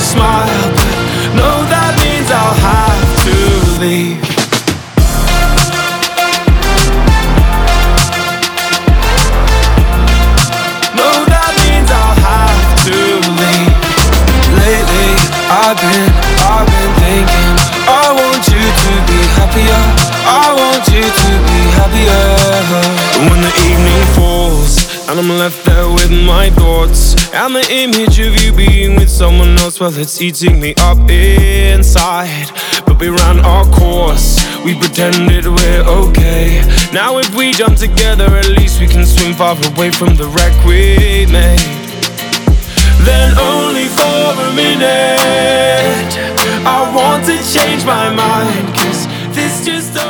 smile, but no, that means I'll have to leave. No, that means I'll have to leave. Lately, I've been thinking, I want you to be happier, I want you to be happier. When the evening falls and I'm left there with my thoughts, and the image of you being with someone else, well, it's eating me up inside. But we ran our course, we pretended we're okay. Now if we jump together, at least we can swim far away from the wreck we made. Then only for a minute I want to change my mind, 'cause this just